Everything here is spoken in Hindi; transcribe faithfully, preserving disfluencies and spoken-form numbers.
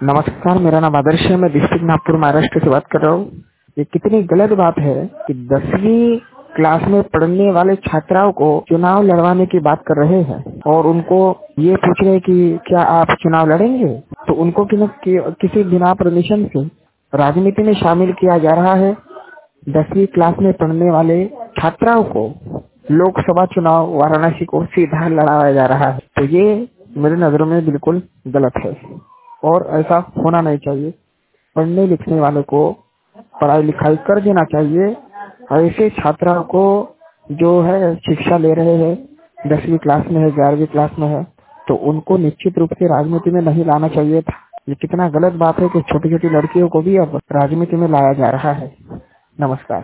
नमस्कार, मेरा नाम आदर्श है। मैं डिस्ट्रिक्ट नागपुर महाराष्ट्र से बात कर रहा हूँ। ये कितनी गलत बात है कि दसवीं क्लास में पढ़ने वाले छात्राओं को चुनाव लड़वाने की बात कर रहे हैं और उनको ये पूछ रहे हैं कि क्या आप चुनाव लड़ेंगे। तो उनको कि, कि, किसी बिना परमिशन से राजनीति में शामिल किया जा रहा है। दसवीं क्लास में पढ़ने वाले छात्राओं को लोकसभा चुनाव वाराणसी को सीधा लड़ाया जा रहा है। तो ये मेरी नजरों में बिल्कुल गलत है और ऐसा होना नहीं चाहिए। पढ़ने लिखने वालों को पढ़ाई लिखाई कर देना चाहिए। ऐसे छात्रों को जो है शिक्षा ले रहे हैं, दसवीं क्लास में है, ग्यारहवीं क्लास में है, तो उनको निश्चित रूप से राजनीति में नहीं लाना चाहिए था। ये कितना गलत बात है कि छोटी छोटी लड़कियों को भी अब राजनीति में लाया जा रहा है। नमस्कार।